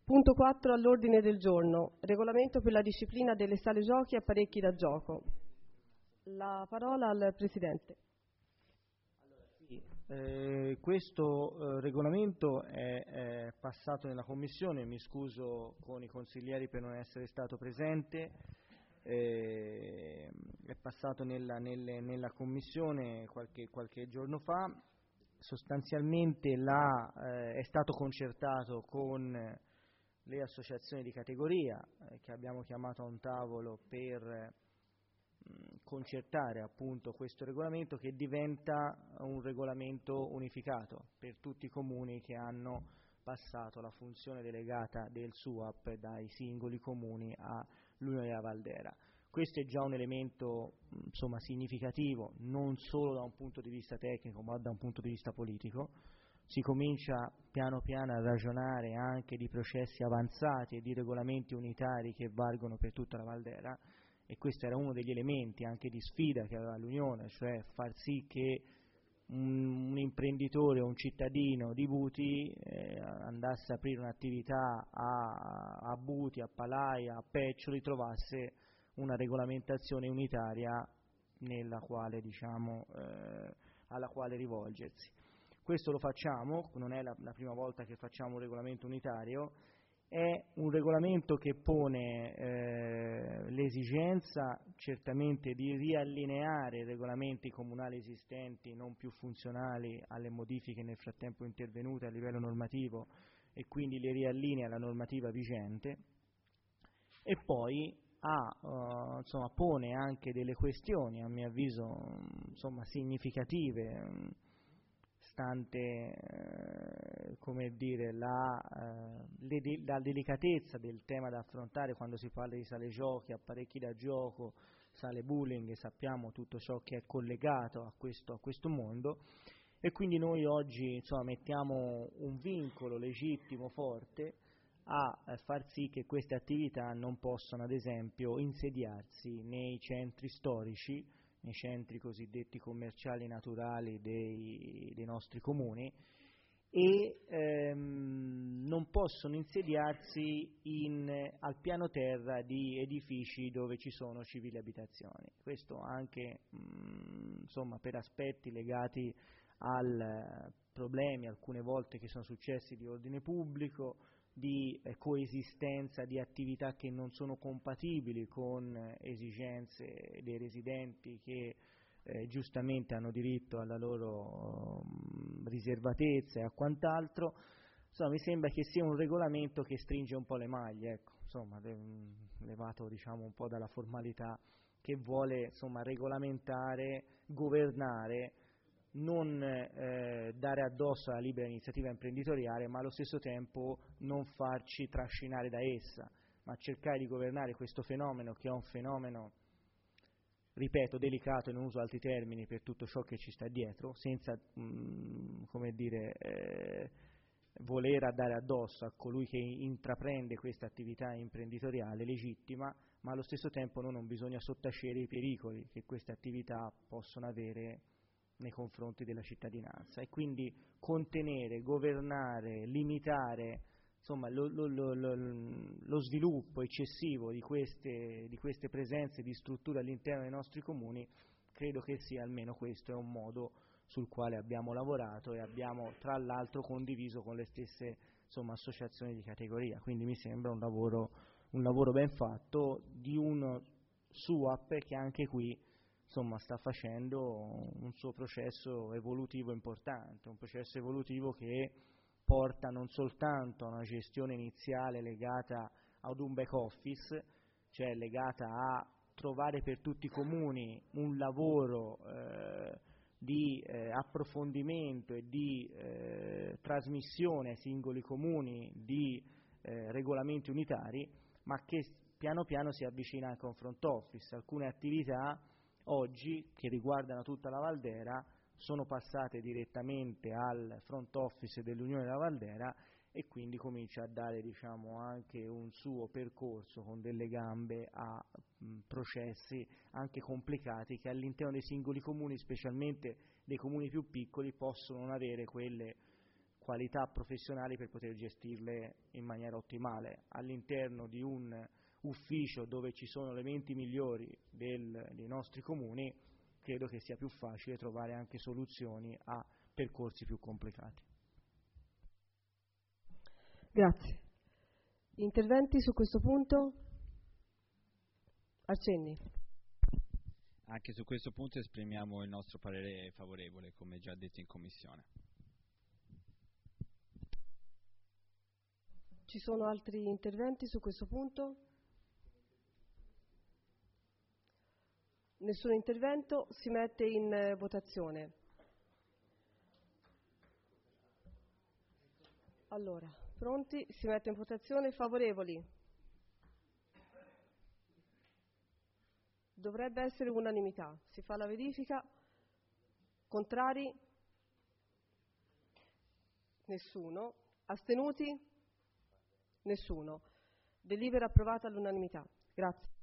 Punto 4 all'ordine del giorno. Regolamento per la disciplina delle sale giochi e apparecchi da gioco. La parola al Presidente. Questo regolamento è passato nella Commissione, mi scuso con i consiglieri per non essere stato presente, è passato nella Commissione qualche giorno fa, sostanzialmente è stato concertato con le associazioni di categoria che abbiamo chiamato a un tavolo per concertare appunto questo regolamento, che diventa un regolamento unificato per tutti i comuni che hanno passato la funzione delegata del SUAP dai singoli comuni all'Unione della Valdera. Questo è già un elemento significativo, non solo da un punto di vista tecnico ma da un punto di vista politico. Si comincia piano piano a ragionare anche di processi avanzati e di regolamenti unitari che valgono per tutta la Valdera, e questo era uno degli elementi anche di sfida che aveva l'Unione, cioè far sì che un imprenditore o un cittadino di Buti andasse a aprire un'attività a Buti, a Palaia, a Peccioli, trovasse una regolamentazione unitaria alla quale rivolgersi. Questo lo facciamo, non è la prima volta che facciamo un regolamento unitario. È un regolamento che pone l'esigenza certamente di riallineare i regolamenti comunali esistenti non più funzionali alle modifiche nel frattempo intervenute a livello normativo, e quindi li riallinea alla normativa vigente, e poi pone anche delle questioni a mio avviso significative, stante la delicatezza del tema da affrontare quando si parla di sale giochi, apparecchi da gioco, sale bowling, e sappiamo tutto ciò che è collegato a questo mondo, e quindi noi oggi mettiamo un vincolo legittimo forte a far sì che queste attività non possano ad esempio insediarsi nei centri storici, nei centri cosiddetti commerciali naturali dei nostri comuni, e non possono insediarsi al piano terra di edifici dove ci sono civili abitazioni. Questo anche per aspetti legati al problemi alcune volte che sono successi di ordine pubblico, di coesistenza di attività che non sono compatibili con esigenze dei residenti che giustamente hanno diritto alla loro riservatezza e a quant'altro. Mi sembra che sia un regolamento che stringe un po' le maglie, levato un po' dalla formalità, che vuole regolamentare, governare, non dare addosso alla libera iniziativa imprenditoriale, ma allo stesso tempo non farci trascinare da essa, ma cercare di governare questo fenomeno, che è un fenomeno, ripeto, delicato, e non uso altri termini per tutto ciò che ci sta dietro, senza voler dare addosso a colui che intraprende questa attività imprenditoriale legittima, ma allo stesso tempo non bisogna sottacere i pericoli che queste attività possono avere nei confronti della cittadinanza, e quindi contenere, governare, limitare lo sviluppo eccessivo di queste presenze di strutture all'interno dei nostri comuni. Credo che sia, almeno questo è un modo sul quale abbiamo lavorato e abbiamo tra l'altro condiviso con le stesse associazioni di categoria, quindi mi sembra un lavoro ben fatto di uno SUAP che anche qui sta facendo un suo processo evolutivo importante, un processo evolutivo che porta non soltanto a una gestione iniziale legata ad un back office, cioè legata a trovare per tutti i comuni un lavoro di approfondimento e di trasmissione ai singoli comuni di regolamenti unitari, ma che piano piano si avvicina anche a un front office. Alcune attività oggi che riguardano tutta la Valdera sono passate direttamente al front office dell'Unione della Valdera, e quindi comincia a dare anche un suo percorso con delle gambe a processi anche complicati che all'interno dei singoli comuni, specialmente dei comuni più piccoli, possono non avere quelle qualità professionali per poter gestirle in maniera ottimale. All'interno di un ufficio dove ci sono le menti migliori dei nostri comuni, credo che sia più facile trovare anche soluzioni a percorsi più complicati. Grazie. Interventi su questo punto? Arcenni. Anche su questo punto esprimiamo il nostro parere favorevole, come già detto in Commissione. Ci sono altri interventi su questo punto? Nessun intervento, si mette in votazione. Allora, pronti? Si mette in votazione. Favorevoli? Dovrebbe essere unanimità. Si fa la verifica. Contrari? Nessuno. Astenuti? Nessuno. Delibera approvata all'unanimità. Grazie.